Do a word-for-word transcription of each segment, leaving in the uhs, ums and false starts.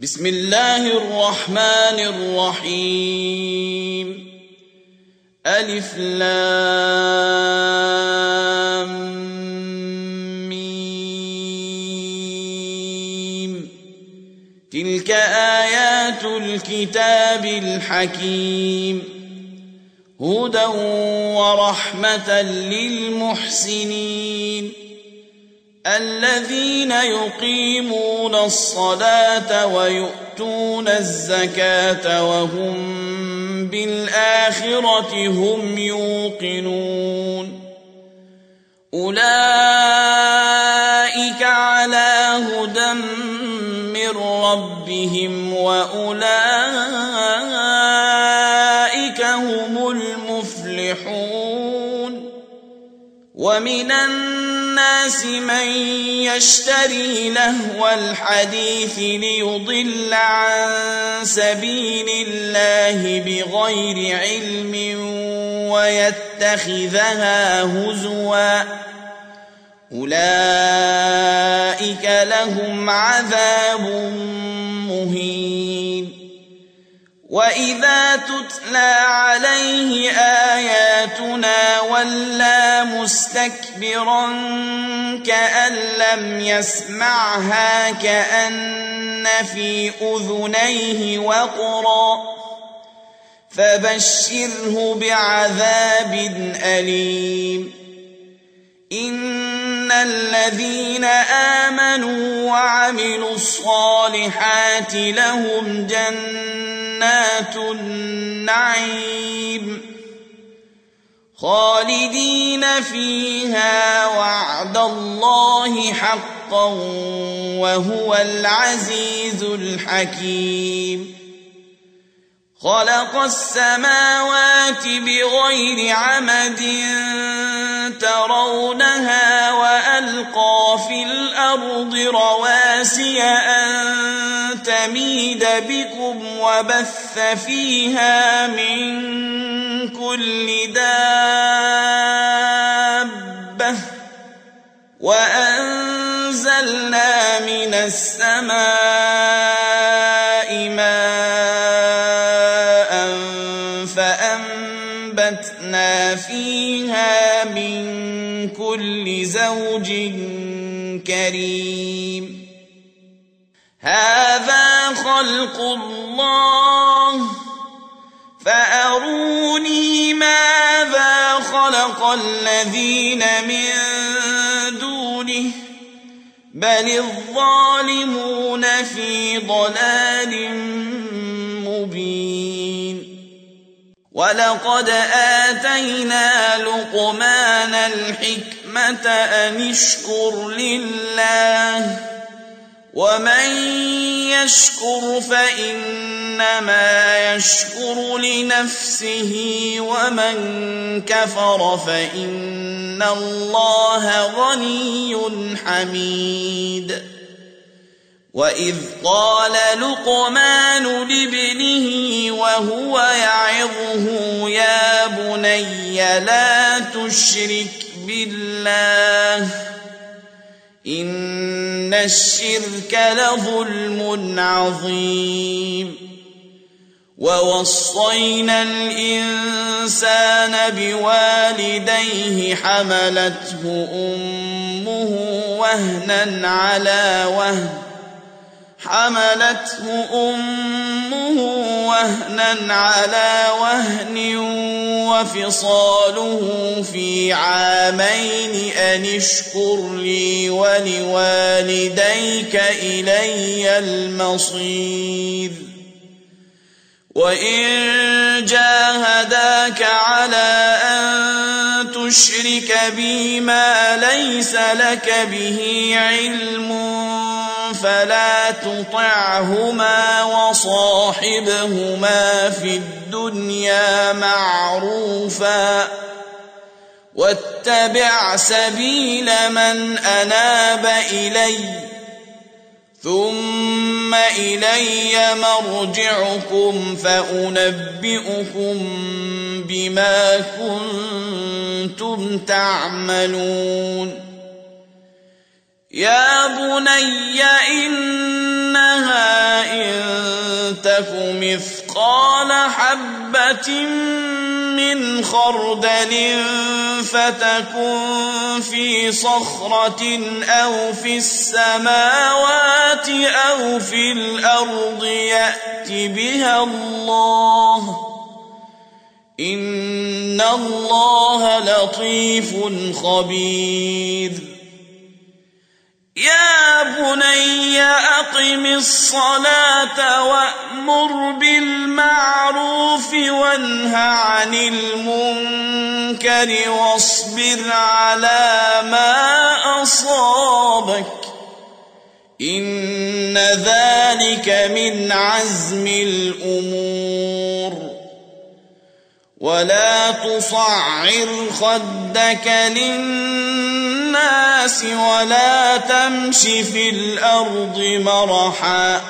بسم الله الرحمن الرحيم. ألف لام ميم. تلك آيات الكتاب الحكيم، هدى ورحمة للمحسنين الذين يقيمون الصلاة ويؤتون الزكاة وهم بالآخرة هم يوقنون. أولئك على هدى من ربهم وأولئك هم المفلحون. ومن الناس من يشتري لهو الحديث ليضل عن سبيل الله بغير علم ويتخذها هزوا، أولئك لهم عذاب مهين. وإذا تتلى عليه آياتنا ولى مستكبرا كأن لم يسمعها كأن في أذنيه وقرا، فبشره بعذاب أليم. إن الذين آمنوا وعملوا الصالحات لهم جنات النعيم خالدين فيها، وعد الله حقا وهو العزيز الحكيم. خلق السماوات بغير عمد ترونها وألقى في الأرض رواسي أن تميد بكم وبث فيها من كل دابة وأنزلنا من السماء ماء فأنبتنا فيها من كل زوج كريم. هذا خلق الله فأروني ماذا خلق الذين من دونه بل الظالمون في ضلال مبين. ولقد آتينا لقمان الحكمة أن اشكر لله، ومن يشكر فإنما يشكر لنفسه، ومن كفر فإن الله غني حميد. وإذ قال لقمان لابنه وهو يعظه يا بني لا تشرك بالله إن الشرك لظلم عظيم. ووصينا الإنسان بوالديه حملته أمه وهنا على وهن حملته أمه وهنا على وهن وفصاله في عامين أن اشكر لي ولوالديك إلي المصير. وإن جاهداك على أن تشرك بي ما ليس لك به علم فلا تطعهما وصاحبهما في الدنيا معروفا، واتبع سبيل من أناب إلي، ثم إلي مرجعكم فأنبئكم بما كنتم تعملون. يا بني إنها إن تك مثقال حبة من خردل فتكن في صخرة أو في السماوات أو في الأرض يأت بها الله إن الله لطيف خبير يا بني أقم الصلاة وأمر بالمعروف وانه عن المنكر واصبر على ما أصابك إن ذلك من عزم الأمور ولا تصعر خدك للناس ولا تمش في الأرض مرحا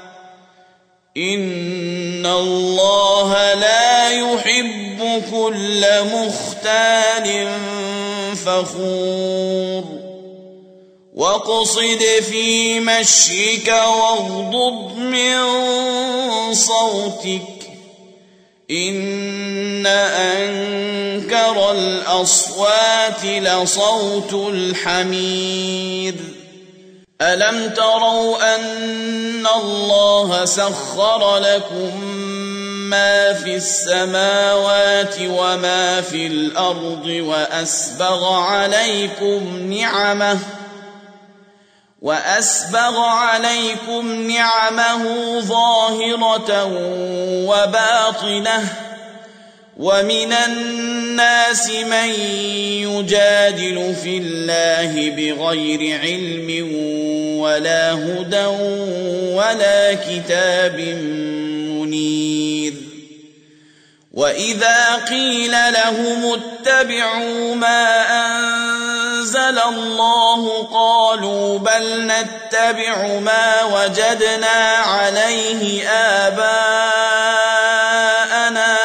إن الله لا يحب كل مختال فخور واقصد في مشيك واغضض من صوتك إن أنكر الأصوات لصوت الحمير ألم تروا أن الله سخر لكم ما في السماوات وما في الأرض وأسبغ عليكم نعمه وأسبغ عليكم نعمه ظاهرة وباطنة ومن الناس من يجادل في الله بغير علم ولا هدى ولا كتاب منير وإذا قيل لهم اتبعوا ما أنزل الله قالوا بل نتبع ما وجدنا عليه آباءنا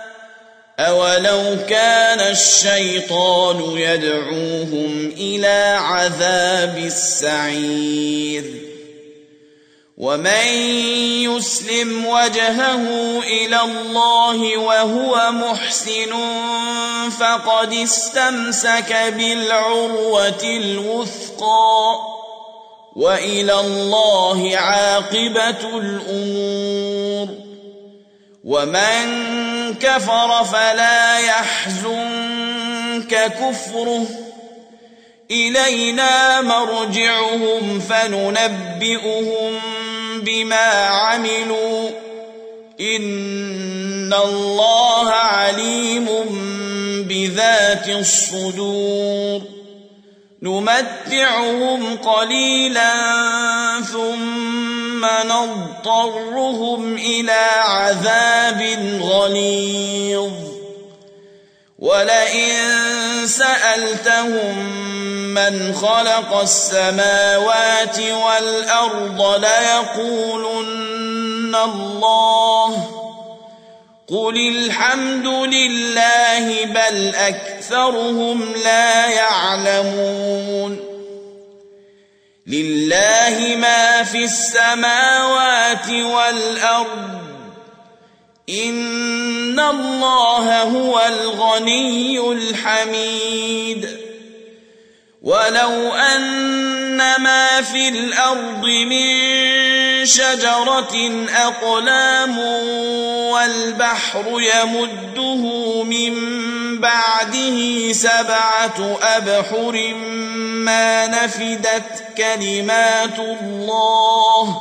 أولو كان الشيطان يدعوهم إلى عذاب السعير ومن يسلم وجهه إلى الله وهو محسن فقد استمسك بالعروة الوثقى وإلى الله عاقبة الأمور ومن كفر فلا يحزنك كفره إلينا مرجعهم فننبئهم بما عملوا إن الله عليم بذات الصدور نمتعهم قليلا ثم نضطرهم إلى عذاب غليظ ولئن سألتهم من خلق السماوات والأرض ليقولن الله قل الحمد لله بل أكثرهم لا يعلمون لله ما في السماوات والأرض إن الله هو الغني الحميد ولو أن ما في الأرض من شجرة أقلام والبحر يمده من بعده سبعة أبحر ما نفدت كلمات الله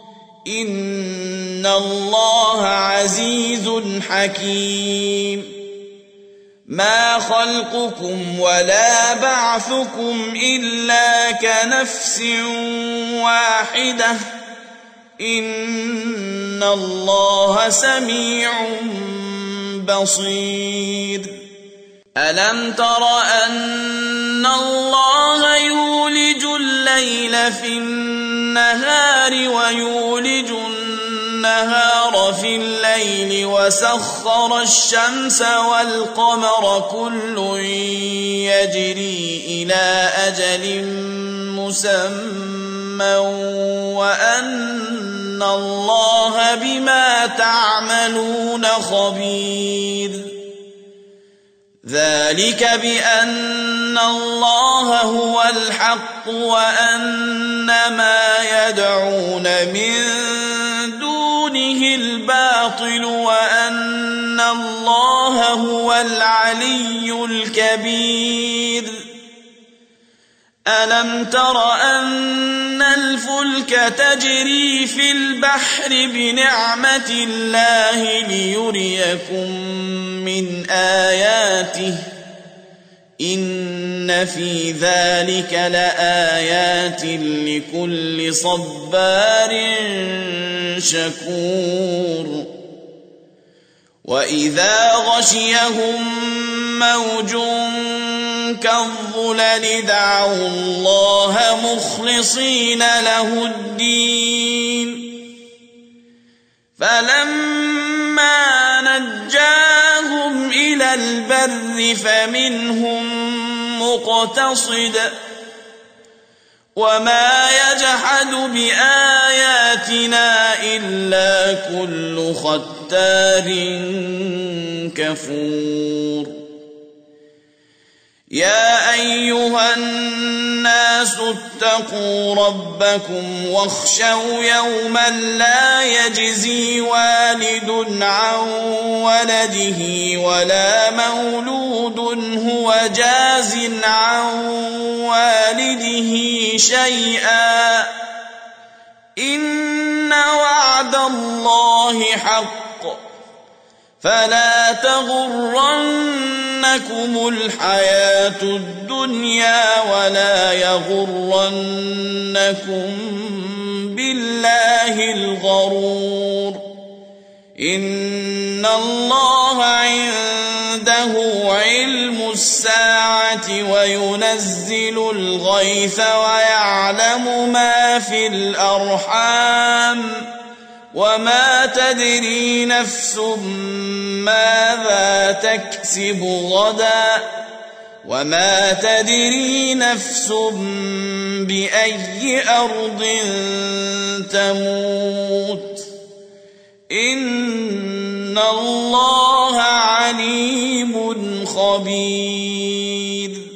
إن الله عزيز حكيم ما خلقكم ولا بعثكم إلا كنفس واحدة إن الله سميع بصير ألم تر أن الله يولج الليل في النهار ويولج النهار في الليل وسخر الشمس والقمر كل يجري إلى أجل مسمى وأن أن الله بما تعملون خبير ذلك بأن الله هو الحق وأن ما يدعون من دونه الباطل وأن الله هو العلي الكبير ألم تر أن الفلك تجري في البحر بنعمة الله ليريكم من آياته إن في ذلك لآيات لكل صبار شكور وإذا غشيهم موج كالظلل دعوا الله مخلصين له الدين فلما نجاهم إلى البر فمنهم مقتصد وما يجحد بآياتنا إلا كل ختار كفور يا أيها الناس اتقوا ربكم واخشوا يوما لا يجزي والد عن ولده ولا مولود هو جاز عن والده شيئا إن وعد الله حق فلا تغرنكم الحياة الدنيا ولا يغرنكم بالله الغرور إن الله عنده علم الساعة وينزل الغيث ويعلم ما في الأرحام وما تدري نفس ماذا تكسب غدا وما تدري نفس بأي أرض تموت إن الله عليم خبير